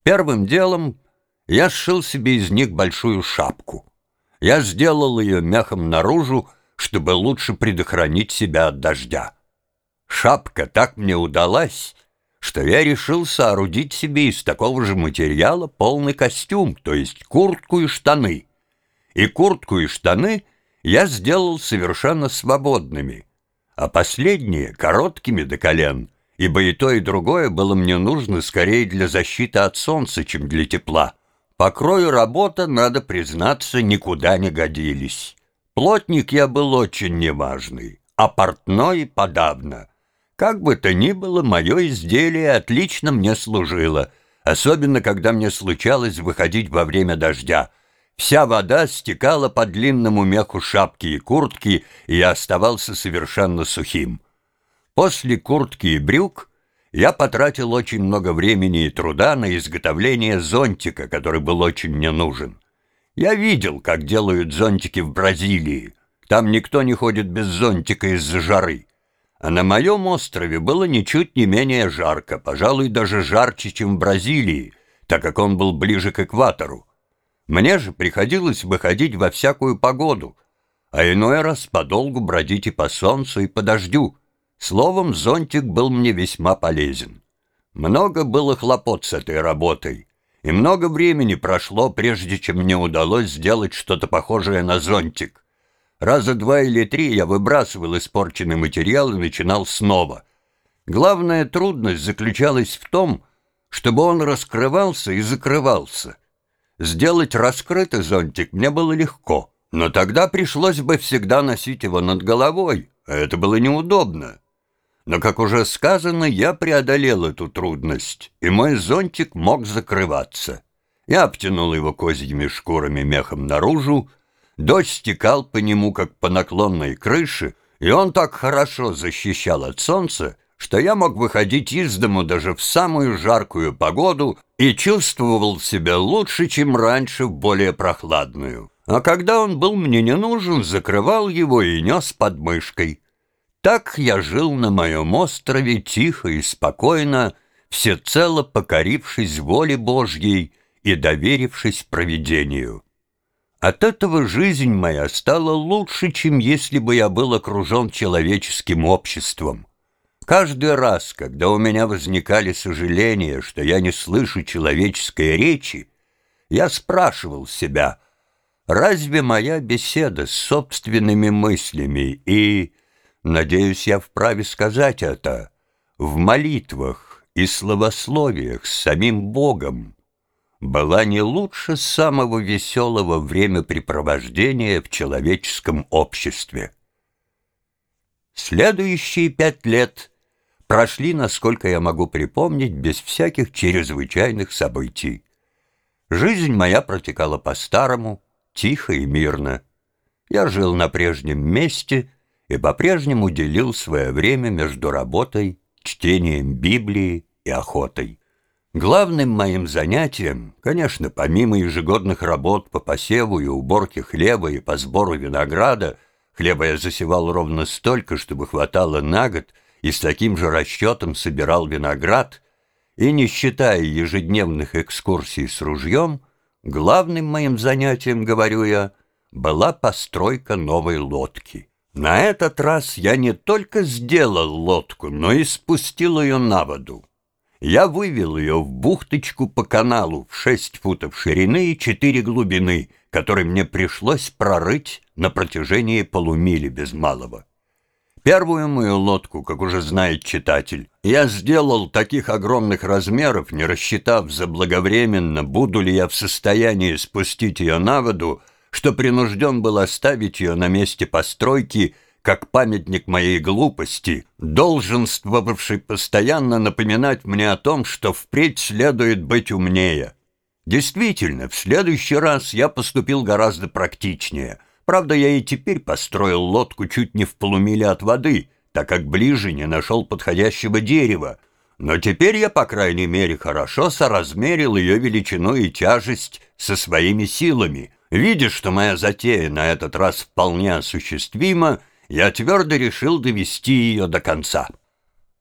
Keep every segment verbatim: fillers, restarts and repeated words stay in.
Первым делом я сшил себе из них большую шапку. Я сделал ее мехом наружу, чтобы лучше предохранить себя от дождя. Шапка так мне удалась, что я решил соорудить себе из такого же материала полный костюм, то есть куртку и штаны. И куртку и штаны я сделал совершенно свободными, а последние — короткими до колен, ибо и то, и другое было мне нужно скорее для защиты от солнца, чем для тепла. По крою работы, надо признаться, никуда не годились. Плотник я был очень неважный, а портной подавно. Как бы то ни было, мое изделие отлично мне служило, особенно когда мне случалось выходить во время дождя. Вся вода стекала по длинному меху шапки и куртки, и я оставался совершенно сухим. После куртки и брюк я потратил очень много времени и труда на изготовление зонтика, который был очень мне нужен. Я видел, как делают зонтики в Бразилии. Там никто не ходит без зонтика из-за жары. А на моем острове было ничуть не менее жарко, пожалуй, даже жарче, чем в Бразилии, так как он был ближе к экватору. Мне же приходилось выходить во всякую погоду, а иной раз подолгу бродить и по солнцу, и по дождю. Словом, зонтик был мне весьма полезен. Много было хлопот с этой работой, и много времени прошло, прежде чем мне удалось сделать что-то похожее на зонтик. Раза два или три я выбрасывал испорченный материал и начинал снова. Главная трудность заключалась в том, чтобы он раскрывался и закрывался. Сделать раскрытый зонтик мне было легко, но тогда пришлось бы всегда носить его над головой, а это было неудобно. Но, как уже сказано, я преодолел эту трудность, и мой зонтик мог закрываться. Я обтянул его козьими шкурами мехом наружу, дождь стекал по нему, как по наклонной крыше, и он так хорошо защищал от солнца, что я мог выходить из дому даже в самую жаркую погоду и чувствовал себя лучше, чем раньше, в более прохладную. А когда он был мне не нужен, закрывал его и нес под мышкой. Так я жил на моем острове тихо и спокойно, всецело покорившись воле Божьей и доверившись провидению. От этого жизнь моя стала лучше, чем если бы я был окружен человеческим обществом. Каждый раз, когда у меня возникали сожаления, что я не слышу человеческой речи, я спрашивал себя, разве моя беседа с собственными мыслями и, надеюсь, я вправе сказать это, в молитвах и словословиях с самим Богом, была не лучше самого веселого времяпрепровождения в человеческом обществе. Следующие пять лет прошли, насколько я могу припомнить, без всяких чрезвычайных событий. Жизнь моя протекала по-старому, тихо и мирно. Я жил на прежнем месте и по-прежнему делил свое время между работой, чтением Библии и охотой. Главным моим занятием, конечно, помимо ежегодных работ по посеву и уборке хлеба и по сбору винограда, хлеба я засевал ровно столько, чтобы хватало на год, и с таким же расчетом собирал виноград, и, не считая ежедневных экскурсий с ружьем, главным моим занятием, говорю я, была постройка новой лодки. На этот раз я не только сделал лодку, но и спустил ее на воду. Я вывел ее в бухточку по каналу в шесть футов ширины и четыре глубины, который мне пришлось прорыть на протяжении полумили без малого. Первую мою лодку, как уже знает читатель, я сделал таких огромных размеров, не рассчитав заблаговременно, буду ли я в состоянии спустить ее на воду, что принужден был оставить ее на месте постройки, как памятник моей глупости, долженствовавший постоянно напоминать мне о том, что впредь следует быть умнее. Действительно, в следующий раз я поступил гораздо практичнее. Правда, я и теперь построил лодку чуть не в полумиле от воды, так как ближе не нашел подходящего дерева. Но теперь я, по крайней мере, хорошо соразмерил ее величину и тяжесть со своими силами. Видя, что моя затея на этот раз вполне осуществима, я твердо решил довести ее до конца.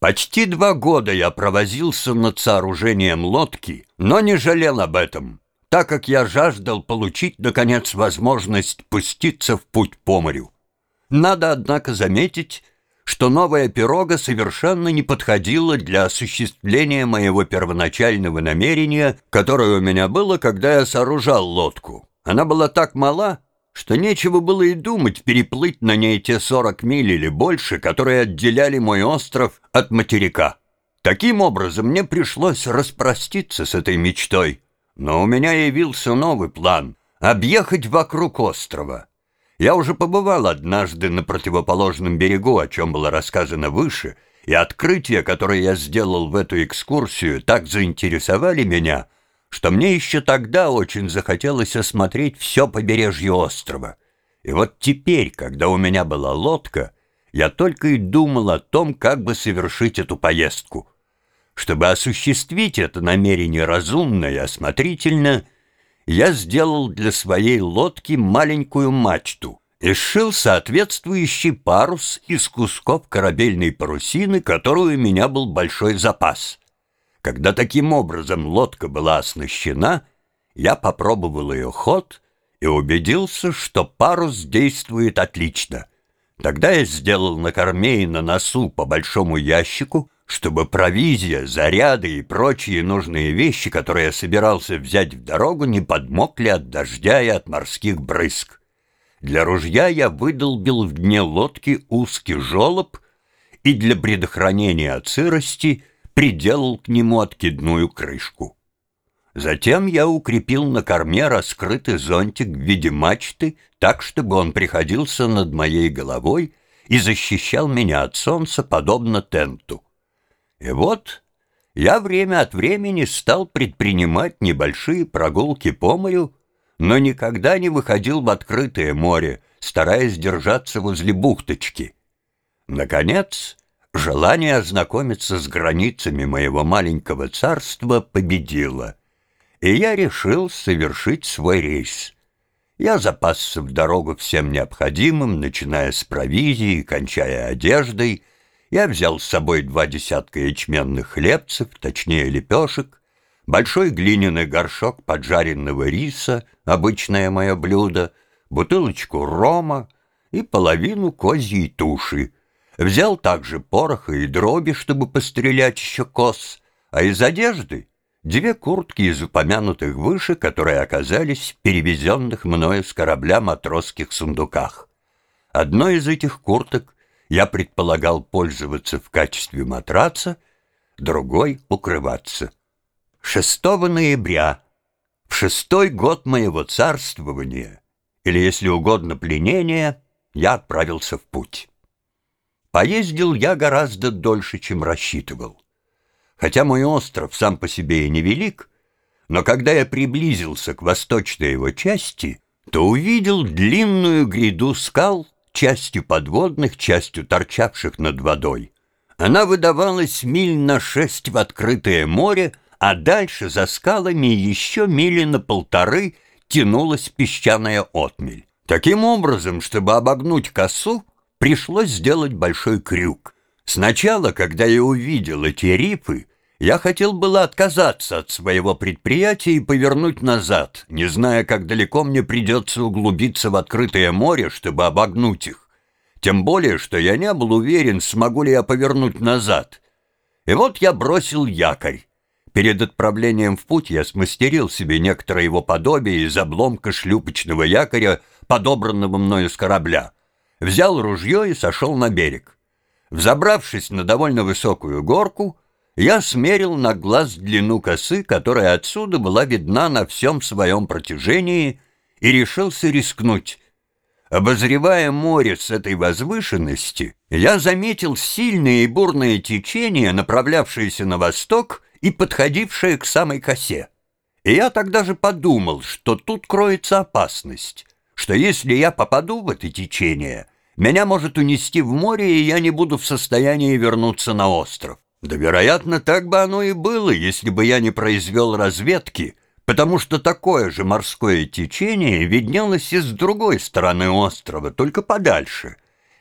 Почти два года я провозился над сооружением лодки, но не жалел об этом, так как я жаждал получить, наконец, возможность пуститься в путь по морю. Надо, однако, заметить, что новая пирога совершенно не подходила для осуществления моего первоначального намерения, которое у меня было, когда я сооружал лодку. Она была так мала, что нечего было и думать переплыть на ней те сорок миль или больше, которые отделяли мой остров от материка. Таким образом, мне пришлось распроститься с этой мечтой. Но у меня явился новый план — объехать вокруг острова. Я уже побывал однажды на противоположном берегу, о чем было рассказано выше, и открытия, которые я сделал в эту экскурсию, так заинтересовали меня, что мне еще тогда очень захотелось осмотреть все побережье острова. И вот теперь, когда у меня была лодка, я только и думал о том, как бы совершить эту поездку. Чтобы осуществить это намерение разумно и осмотрительно, я сделал для своей лодки маленькую мачту и сшил соответствующий парус из кусков корабельной парусины, которой у меня был большой запас. Когда таким образом лодка была оснащена, я попробовал ее ход и убедился, что парус действует отлично. Тогда я сделал на корме и на носу по большому ящику, чтобы провизия, заряды и прочие нужные вещи, которые я собирался взять в дорогу, не подмокли от дождя и от морских брызг. Для ружья я выдолбил в дне лодки узкий желоб и для предохранения от сырости приделал к нему откидную крышку. Затем я укрепил на корме раскрытый зонтик в виде мачты, так, чтобы он приходился над моей головой и защищал меня от солнца, подобно тенту. И вот я время от времени стал предпринимать небольшие прогулки по морю, но никогда не выходил в открытое море, стараясь держаться возле бухточки. Наконец, желание ознакомиться с границами моего маленького царства победило, и я решил совершить свой рейс. Я запасся в дорогу всем необходимым, начиная с провизии и кончая одеждой. Я взял с собой два десятка ячменных хлебцев, точнее лепешек, большой глиняный горшок поджаренного риса, обычное мое блюдо, бутылочку рома и половину козьей туши. Взял также пороха и дроби, чтобы пострелять еще коз, а из одежды две куртки из упомянутых выше, которые оказались в перевезенных мною с корабля матросских сундуках. Одной из этих курток я предполагал пользоваться в качестве матраца, другой — укрываться. шестого ноября, в шестой год моего царствования, или, если угодно, пленения, я отправился в путь. Поездил я гораздо дольше, чем рассчитывал. Хотя мой остров сам по себе и невелик, но когда я приблизился к восточной его части, то увидел длинную гряду скал, частью подводных, частью торчавших над водой. Она выдавалась миль на шесть в открытое море, а дальше за скалами еще мили на полторы тянулась песчаная отмель. Таким образом, чтобы обогнуть косу, пришлось сделать большой крюк. Сначала, когда я увидел эти рифы, я хотел было отказаться от своего предприятия и повернуть назад, не зная, как далеко мне придется углубиться в открытое море, чтобы обогнуть их. Тем более, что я не был уверен, смогу ли я повернуть назад. И вот я бросил якорь. Перед отправлением в путь я смастерил себе некоторое его подобие из обломка шлюпочного якоря, подобранного мною с корабля. Взял ружье и сошел на берег. Взобравшись на довольно высокую горку, я смерил на глаз длину косы, которая отсюда была видна на всем своем протяжении, и решился рискнуть. Обозревая море с этой возвышенности, я заметил сильное и бурное течение, направлявшееся на восток и подходившее к самой косе. И я тогда же подумал, что тут кроется опасность, что если я попаду в это течение, меня может унести в море, и я не буду в состоянии вернуться на остров. Да, вероятно, так бы оно и было, если бы я не произвел разведки, потому что такое же морское течение виднелось и с другой стороны острова, только подальше.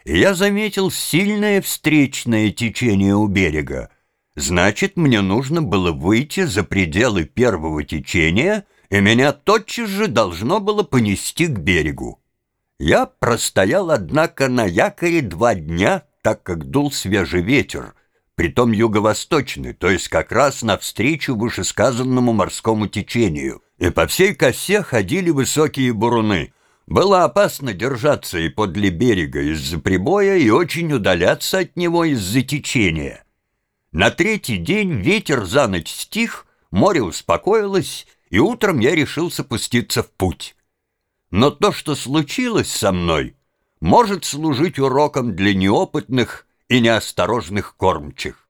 и я заметил сильное встречное течение у берега. Значит, мне нужно было выйти за пределы первого течения, и меня тотчас же должно было понести к берегу. Я простоял, однако, на якоре два дня, так как дул свежий ветер, притом юго-восточный, то есть как раз навстречу вышесказанному морскому течению, и по всей косе ходили высокие буруны. Было опасно держаться и подле берега из-за прибоя, и очень удаляться от него из-за течения. На третий день ветер за ночь стих, море успокоилось, и утром я решился пуститься в путь. Но то, что случилось со мной, может служить уроком для неопытных и неосторожных кормчих.